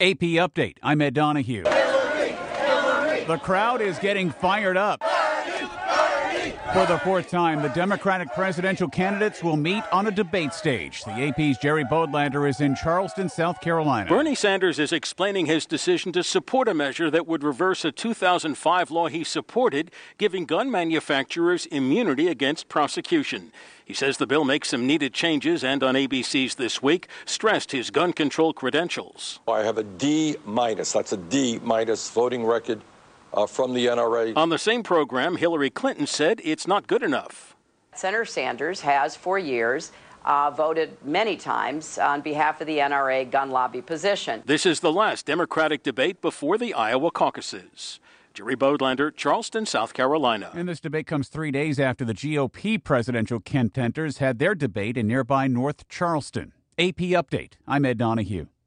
AP Update, I'm Ed Donahue. The crowd is getting fired up. For the fourth time, the Democratic presidential candidates will meet on a debate stage. The AP's Jerry Bodlander is in Charleston, South Carolina. Bernie Sanders is explaining his decision to support a measure that would reverse a 2005 law he supported, giving gun manufacturers immunity against prosecution. He says the bill makes some needed changes and on ABC's This Week stressed his gun control credentials. I have a D-. That's a D- voting record from the NRA. On the same program, Hillary Clinton said it's not good enough. Senator Sanders has for years voted many times on behalf of the NRA gun lobby position. This is the last Democratic debate before the Iowa caucuses. Jerry Bodlander, Charleston, South Carolina. And this debate comes 3 days after the GOP presidential contenders had their debate in nearby North Charleston. AP Update, I'm Ed Donahue.